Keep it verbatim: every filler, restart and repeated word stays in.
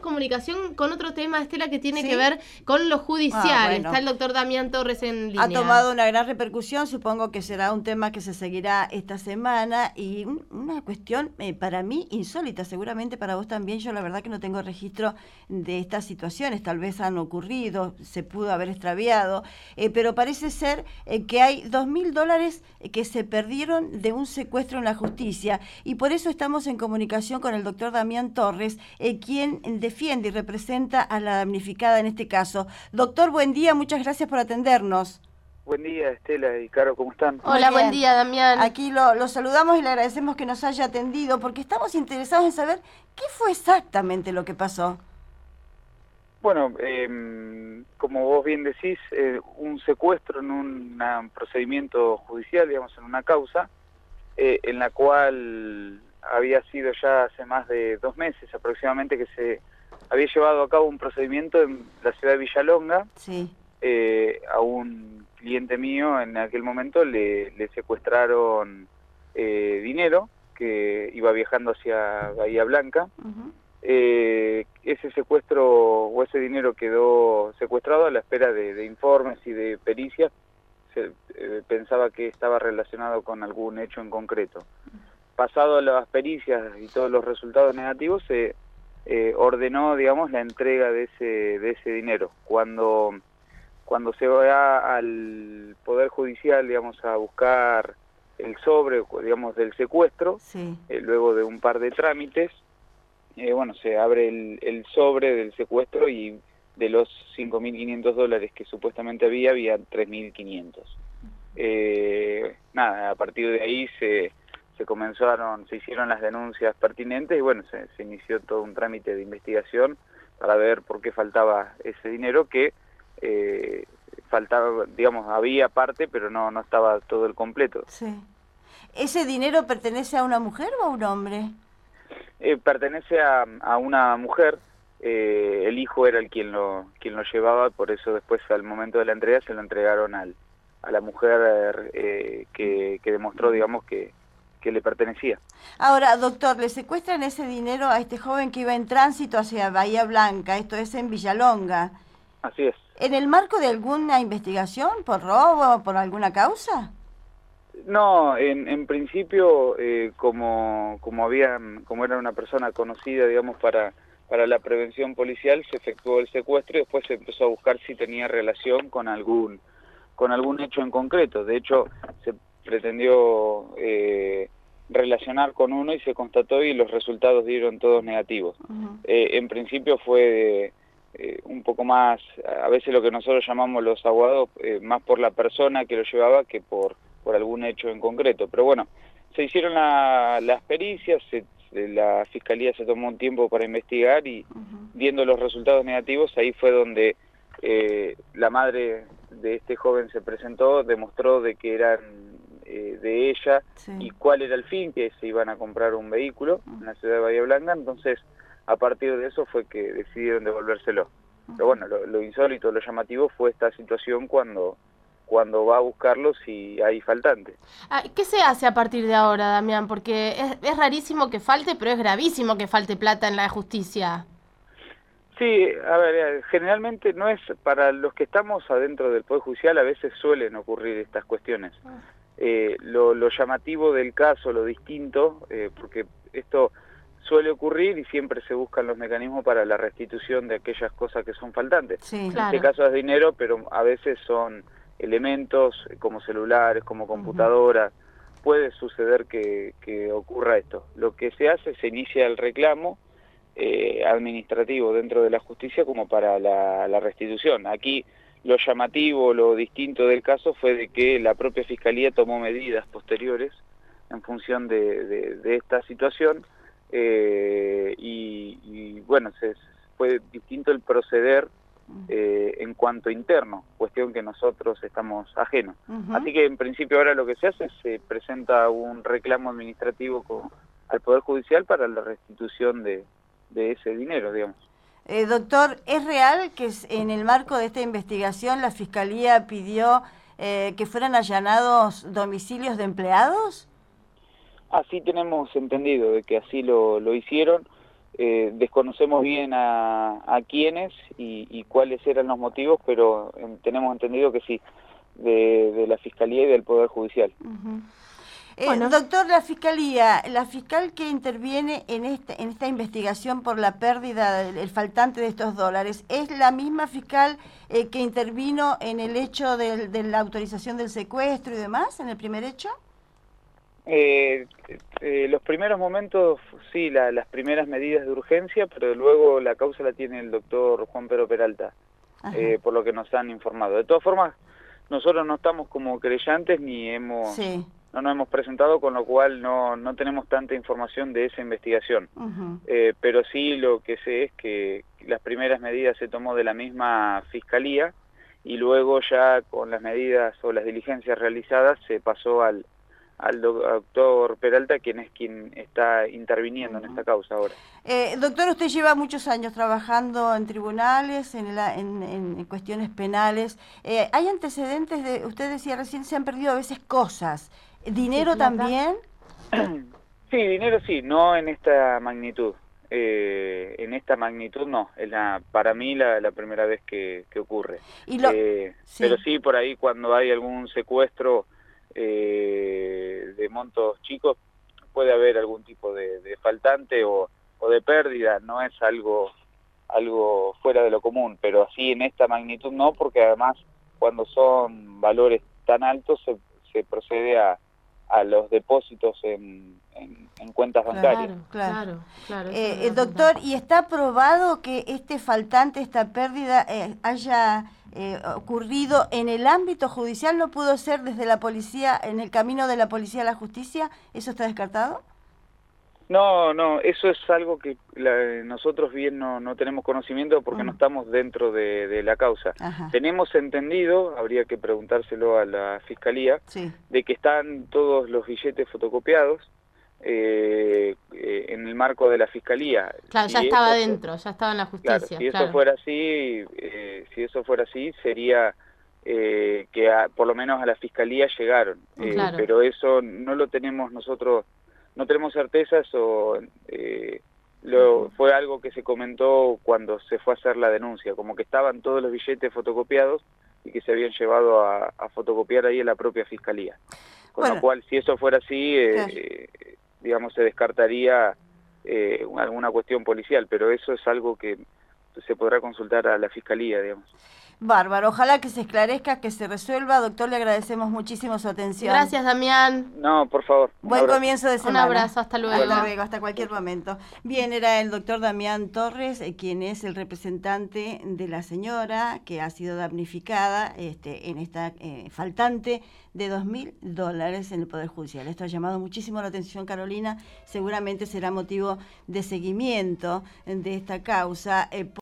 comunicación con otro tema, Estela, que tiene ¿Sí? que ver con lo judicial. Ah, bueno. Está el doctor Damián Torres en línea. Ha tomado una gran repercusión, supongo que será un tema que se seguirá esta semana y un, una cuestión eh, para mí insólita, seguramente para vos también. Yo la verdad que no tengo registro de estas situaciones, tal vez han ocurrido, se pudo haber extraviado, eh, pero parece ser eh, que hay dos mil dólares que se perdieron de un secuestro en la justicia y por eso estamos en comunicación con el doctor Damián Torres, eh, quien defiende y representa a la damnificada en este caso. Doctor, buen día, muchas gracias por atendernos. Buen día, Estela y Caro, ¿cómo están? Hola, buen día, Damián. Aquí lo, lo saludamos y le agradecemos que nos haya atendido porque estamos interesados en saber qué fue exactamente lo que pasó. Bueno, eh, como vos bien decís, eh, un secuestro en un una, procedimiento judicial, digamos, en una causa, eh, en la cual había sido ya hace más de dos meses aproximadamente que se había llevado a cabo un procedimiento en la ciudad de Villalonga. Sí. Eh, a un cliente mío en aquel momento le, le secuestraron eh, dinero que iba viajando hacia Bahía Blanca. Uh-huh. Eh, ese secuestro o ese dinero quedó secuestrado a la espera de, de informes y de pericias. Se eh, pensaba que estaba relacionado con algún hecho en concreto. Pasado las pericias y todos los resultados negativos, se eh, ordenó, digamos, la entrega de ese de ese dinero. Cuando cuando se va al Poder Judicial, digamos, a buscar el sobre, digamos, del secuestro, sí. eh, luego de un par de trámites, Eh, bueno, se abre el, el sobre del secuestro y de los cinco mil quinientos dólares que supuestamente había, había tres mil quinientos. Eh, nada, a partir de ahí se, se comenzaron, se hicieron las denuncias pertinentes y bueno, se, se inició todo un trámite de investigación para ver por qué faltaba ese dinero que eh, faltaba, digamos, había parte, pero no, no estaba todo el completo. Sí. ¿Ese dinero pertenece a una mujer o a un hombre? Eh, pertenece a, a una mujer, eh, el hijo era el quien lo quien lo llevaba, por eso después al momento de la entrega se lo entregaron al, a la mujer eh, que, que demostró, digamos, que, que le pertenecía. Ahora, doctor, le secuestran ese dinero a este joven que iba en tránsito hacia Bahía Blanca, esto es en Villalonga. Así es. ¿En el marco de alguna investigación por robo o por alguna causa? No, en, en principio, eh, como como había, como era una persona conocida, digamos, para para la prevención policial, se efectuó el secuestro y después se empezó a buscar si tenía relación con algún con algún hecho en concreto. De hecho, se pretendió eh, relacionar con uno y se constató y los resultados dieron todos negativos. Uh-huh. Eh, en principio fue eh, un poco más, a veces lo que nosotros llamamos los aguados, eh, más por la persona que lo llevaba que por por algún hecho en concreto, pero bueno, se hicieron la, las pericias, se, la Fiscalía se tomó un tiempo para investigar y uh-huh. viendo los resultados negativos, ahí fue donde eh, la madre de este joven se presentó, demostró de que eran eh, de ella sí. y cuál era el fin, que se iban a comprar un vehículo uh-huh. en la ciudad de Bahía Blanca, entonces a partir de eso fue que decidieron devolvérselo. Uh-huh. Pero bueno, lo, lo insólito, lo llamativo fue esta situación cuando... cuando va a buscarlos y hay faltantes. ¿Qué se hace a partir de ahora, Damián? Porque es, es rarísimo que falte, pero es gravísimo que falte plata en la justicia. Sí, a ver, generalmente no es, para los que estamos adentro del Poder Judicial, a veces suelen ocurrir estas cuestiones. Ah. Eh, lo, lo llamativo del caso, lo distinto, eh, porque esto suele ocurrir y siempre se buscan los mecanismos para la restitución de aquellas cosas que son faltantes. Sí, en claro. este caso es dinero, pero a veces son elementos como celulares, como computadoras, uh-huh. puede suceder que, que ocurra esto. Lo que se hace, se inicia el reclamo eh, administrativo dentro de la justicia como para la, la restitución. Aquí lo llamativo, lo distinto del caso fue de que la propia Fiscalía tomó medidas posteriores en función de, de, de esta situación eh, y, y bueno, se, fue distinto el proceder Eh, en cuanto interno, cuestión que nosotros estamos ajenos. Uh-huh. Así que en principio ahora lo que se hace es se presenta un reclamo administrativo con, al Poder Judicial para la restitución de, de ese dinero, digamos. Eh, doctor, ¿es real que en el marco de esta investigación la Fiscalía pidió eh, que fueran allanados domicilios de empleados? Así tenemos entendido, de que así lo, lo hicieron. eh, desconocemos bien a, a quiénes y, y cuáles eran los motivos, pero eh, tenemos entendido que sí, de, de la Fiscalía y del Poder Judicial. Uh-huh. Eh, Bueno. Doctor, la Fiscalía, la fiscal que interviene en, este, en esta investigación por la pérdida, del, el faltante de estos dólares, ¿es la misma fiscal eh, que intervino en el hecho de, de la autorización del secuestro y demás, en el primer hecho? Eh, eh, los primeros momentos, sí, la, las primeras medidas de urgencia, pero luego la causa la tiene el doctor Juan Pedro Peralta, eh, por lo que nos han informado. De todas formas, nosotros no estamos como creyentes ni hemos... Sí. No nos hemos presentado, con lo cual no, no tenemos tanta información de esa investigación. Uh-huh. eh, pero sí lo que sé es que las primeras medidas se tomó de la misma Fiscalía y luego ya con las medidas o las diligencias realizadas se pasó al, al doctor Peralta, quien es quien está interviniendo uh-huh. en esta causa ahora. Eh, doctor, usted lleva muchos años trabajando en tribunales, en, la, en, en cuestiones penales. Eh, ¿Hay antecedentes de, usted decía recién, se han perdido a veces cosas? ¿Dinero también? Sí, dinero sí, no en esta magnitud. Eh, en esta magnitud no, es la, para mí la, la primera vez que, que ocurre. ¿Y lo... eh, sí. Pero sí, por ahí cuando hay algún secuestro eh, de montos chicos, puede haber algún tipo de, de faltante o, o de pérdida, no es algo, algo fuera de lo común, pero así en esta magnitud no, porque además cuando son valores tan altos se, se procede a a los depósitos en, en, en cuentas bancarias. Claro, claro. claro eh, eh, doctor, ¿y está probado que este faltante, esta pérdida eh, haya eh, ocurrido en el ámbito judicial? ¿No pudo ser desde la policía, en el camino de la policía a la justicia? ¿Eso está descartado? No, no, eso es algo que la, nosotros bien no, no tenemos conocimiento porque uh-huh. no estamos dentro de, de la causa. Ajá. Tenemos entendido, habría que preguntárselo a la Fiscalía, sí. de que están todos los billetes fotocopiados eh, eh, en el marco de la Fiscalía. Claro, si ya estaba eso, dentro, ya estaba en la justicia. Claro, si claro. eso fuera así, eh, si eso fuera así, sería eh, que a, por lo menos a la Fiscalía llegaron. Eh, claro. Pero eso no lo tenemos nosotros. No tenemos certezas o eh, lo, fue algo que se comentó cuando se fue a hacer la denuncia, como que estaban todos los billetes fotocopiados y que se habían llevado a, a fotocopiar ahí en la propia Fiscalía. Con bueno, lo cual, si eso fuera así, eh, claro. eh, digamos, se descartaría eh, alguna cuestión policial, pero eso es algo que se podrá consultar a la Fiscalía, digamos. Bárbaro, ojalá que se esclarezca, que se resuelva. Doctor, le agradecemos muchísimo su atención. Gracias, Damián. No, por favor. Buen abrazo. Comienzo de semana. Un abrazo, hasta luego. Hasta luego, hasta cualquier momento. Bien, era el doctor Damián Torres, eh, quien es el representante de la señora que ha sido damnificada este, en esta eh, faltante de dos mil dólares en el Poder Judicial. Esto ha llamado muchísimo la atención, Carolina. Seguramente será motivo de seguimiento de esta causa. Eh,